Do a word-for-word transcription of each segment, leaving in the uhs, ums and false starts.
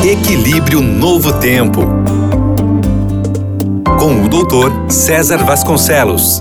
Equilíbrio Novo Tempo, com o doutor César Vasconcelos.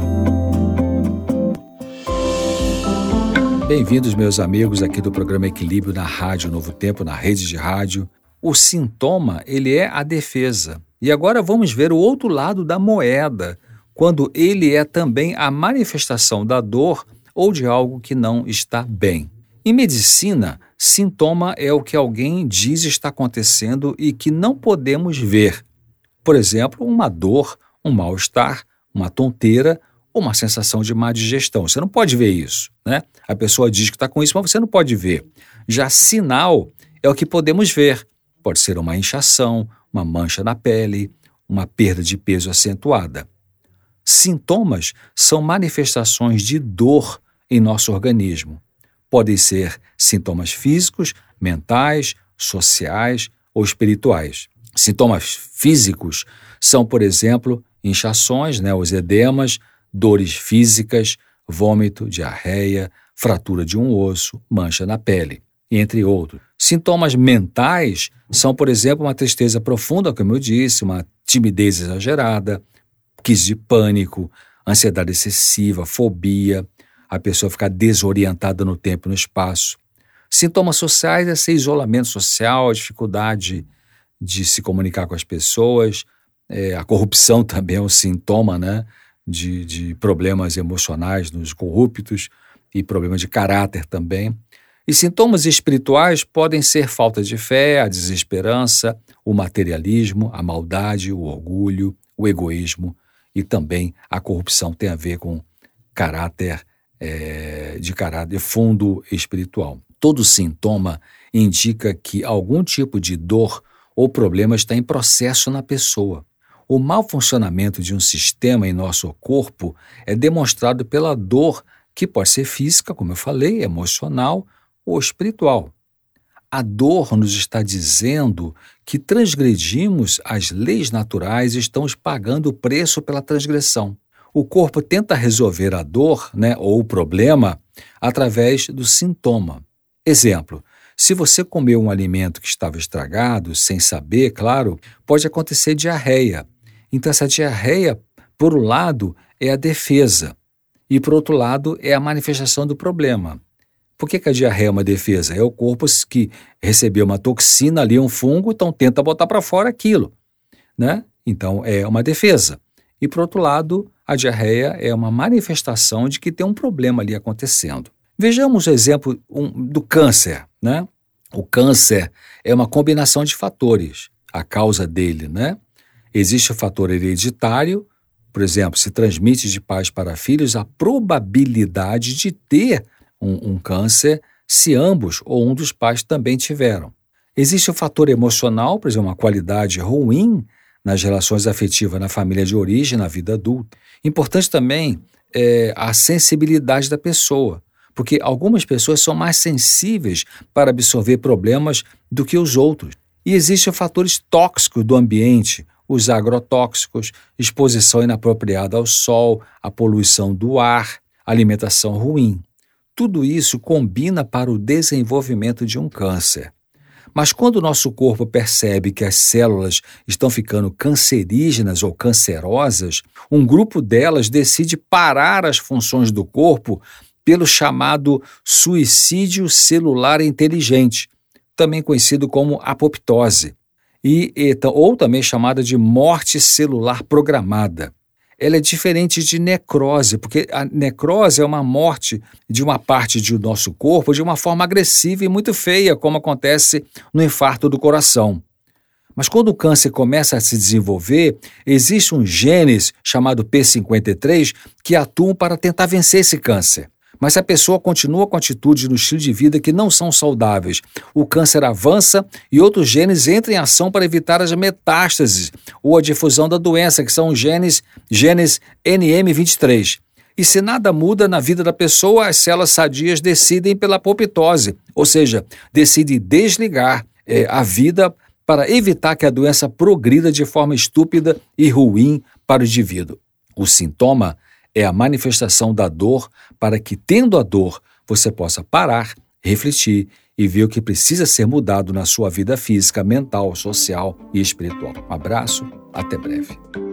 Bem-vindos, meus amigos, aqui do programa Equilíbrio na Rádio Novo Tempo, na rede de rádio. O sintoma, ele é a defesa. E agora vamos ver o outro lado da moeda, quando ele é também a manifestação da dor ou de algo que não está bem. Em medicina, sintoma é o que alguém diz está acontecendo e que não podemos ver. Por exemplo, uma dor, um mal-estar, uma tonteira ou uma sensação de má digestão. Você não pode ver isso, né? A pessoa diz que está com isso, mas você não pode ver. Já sinal é o que podemos ver. Pode ser uma inchação, uma mancha na pele, uma perda de peso acentuada. Sintomas são manifestações de dor em nosso organismo. Podem ser sintomas físicos, mentais, sociais ou espirituais. Sintomas físicos são, por exemplo, inchações, né, os edemas, dores físicas, vômito, diarreia, fratura de um osso, mancha na pele, entre outros. Sintomas mentais são, por exemplo, uma tristeza profunda, como eu disse, uma timidez exagerada, crise de pânico, ansiedade excessiva, fobia, a pessoa ficar desorientada no tempo e no espaço. Sintomas sociais é ser isolamento social, a dificuldade de se comunicar com as pessoas, é, a corrupção também é um sintoma, né, de, de problemas emocionais nos corruptos e problemas de caráter também. E sintomas espirituais podem ser falta de fé, a desesperança, o materialismo, a maldade, o orgulho, o egoísmo e também a corrupção tem a ver com caráter, é, de caráter fundo espiritual. Todo sintoma indica que algum tipo de dor ou problema está em processo na pessoa. O mau funcionamento de um sistema em nosso corpo é demonstrado pela dor, que pode ser física, como eu falei, emocional ou espiritual. A dor nos está dizendo que transgredimos as leis naturais e estamos pagando o preço pela transgressão. O corpo tenta resolver a dor, né, ou o problema através do sintoma. Exemplo, se você comeu um alimento que estava estragado, sem saber, claro, pode acontecer diarreia. Então essa diarreia, por um lado, é a defesa e, por outro lado, é a manifestação do problema. Por que que a diarreia é uma defesa? É o corpo que recebeu uma toxina ali, um fungo, então tenta botar para fora aquilo, né? Então é uma defesa. E, por outro lado, a diarreia é uma manifestação de que tem um problema ali acontecendo. Vejamos o exemplo um, do câncer, né? O câncer é uma combinação de fatores, a causa dele, né? Existe o fator hereditário, por exemplo, se transmite de pais para filhos a probabilidade de ter um, um câncer se ambos ou um dos pais também tiveram. Existe o fator emocional, por exemplo, uma qualidade ruim nas relações afetivas na família de origem, na vida adulta. Importante também é a sensibilidade da pessoa, porque algumas pessoas são mais sensíveis para absorver problemas do que os outros. E existem fatores tóxicos do ambiente, os agrotóxicos, exposição inapropriada ao sol, a poluição do ar, alimentação ruim. Tudo isso combina para o desenvolvimento de um câncer. Mas quando o nosso corpo percebe que as células estão ficando cancerígenas ou cancerosas, um grupo delas decide parar as funções do corpo pelo chamado suicídio celular inteligente, também conhecido como apoptose, e, ou também chamada de morte celular programada. Ela é diferente de necrose, porque a necrose é uma morte de uma parte do nosso corpo de uma forma agressiva e muito feia, como acontece no infarto do coração. Mas quando o câncer começa a se desenvolver, existe um gene chamado P cinquenta e três que atuam para tentar vencer esse câncer. Mas se a pessoa continua com atitudes no estilo de vida que não são saudáveis, o câncer avança e outros genes entram em ação para evitar as metástases ou a difusão da doença, que são os genes, genes N M vinte e três. E se nada muda na vida da pessoa, as células sadias decidem pela apoptose, ou seja, decidem desligar é, a vida para evitar que a doença progrida de forma estúpida e ruim para o indivíduo. O sintoma é a manifestação da dor para que, tendo a dor, você possa parar, refletir e vê o que precisa ser mudado na sua vida física, mental, social e espiritual. Um abraço, até breve.